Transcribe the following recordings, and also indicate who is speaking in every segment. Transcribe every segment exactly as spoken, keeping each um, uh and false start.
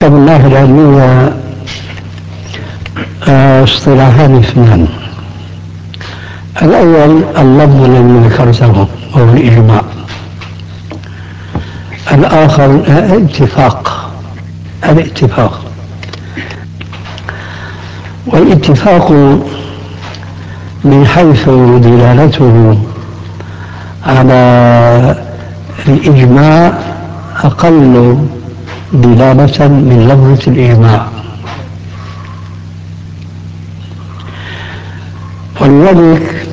Speaker 1: الله العلمية اصطلاحان اثنان. الأول اللفظ الذي ذكرته وهو الإجماع، الآخر الاتفاق. الاتفاق والاتفاق من حيث دلالته على الإجماع أقل دلالة من لفظة الإجماع، ولذلك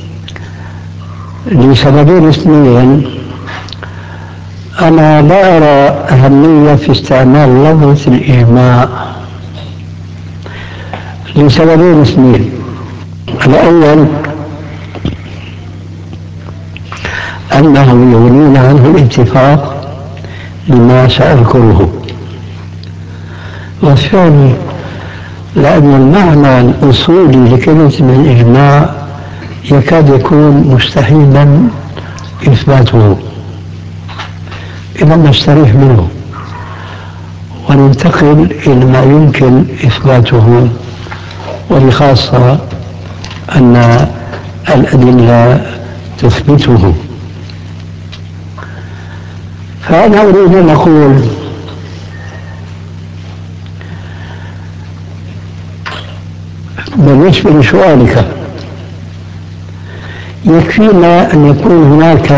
Speaker 1: لسببين اثنين أنا لا أرى أهمية في استعمال لفظة الإجماع لسببين اثنين. الأول أنه يغنينا عنه الاتفاق لما سأذكره، والثاني لأن المعنى الأصولي لكلمة الإجماع يكاد يكون مستحيلا إثباته. إذا نستريح منه وننتقل إلى ما يمكن إثباته، وبخاصة أن الأدلة تثبته. فأنا أريد أن أقول بالنسبة لسؤالك يكفينا أن يكون هناك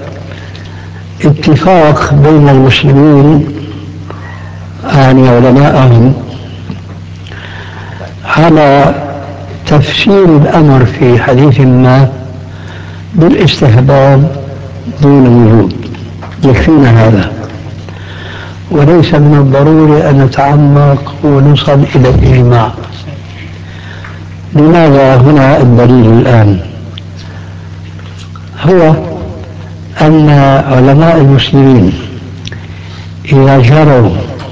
Speaker 1: اتفاق بين المسلمين عن علمائهم على تفسير الأمر في حديث ما بالاستحباب دون وجوب، يكفينا هذا، وليس من الضروري أن نتعمق ونصل إلى الإجماع. لماذا هنا الدليل الآن؟ هو أن علماء المسلمين إذا جروا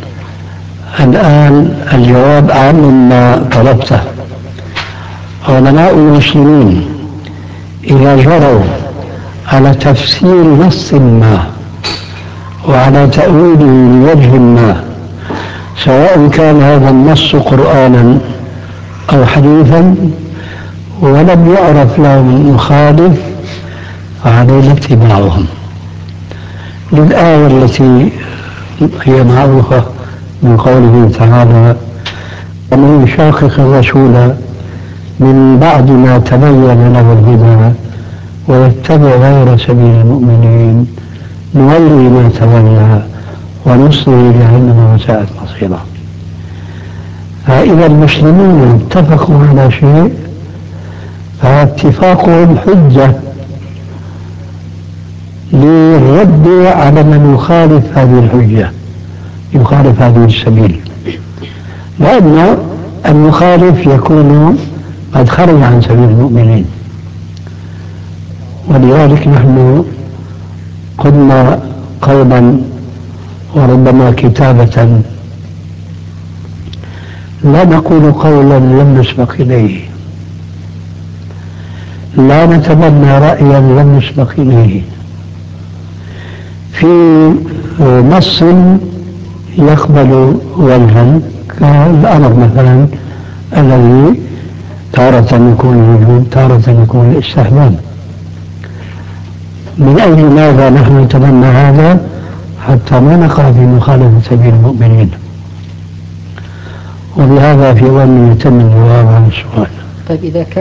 Speaker 1: الآن الجواب عن ما طلبته، علماء المسلمين إذا جروا على تفسير نص ما وعلى تأويله لوجه ما، سواء كان هذا النص قرآنا أو حديثا، ولم يعرف لهم مخالف، فعلينا اتباعهم للآية التي هي معروفة من قوله تعالى: ومن يشاقق الرسول من بعد ما تبين له الهدى ويتبع غير سبيل المؤمنين نولي ما تولى ونصره جهنم وساءت مصيرا. فإذا المسلمون اتفقوا على شيء فاتفاقهم حجة للرد على من يخالف هذه الحجة، يخالف هذه السبيل، لأن المخالف يكون قد خرج عن سبيل المؤمنين. ولذلك نحن قلنا قولا وربما كتابة: لا نقول قولا لم نسبق إليه، لا نتبنى رأيا لم نسبق إليه في نص يقبل وجها، كالأمر مثلا الذي تارة يكون الوجوب تارة يكون الاستحباب. من أجل ماذا نحن نتبنى هذا؟ حتى ما نقع في مخالفة سبيل المؤمنين. وبهذا في ظني يتم الجواب عن السؤال.
Speaker 2: طيب إذا كان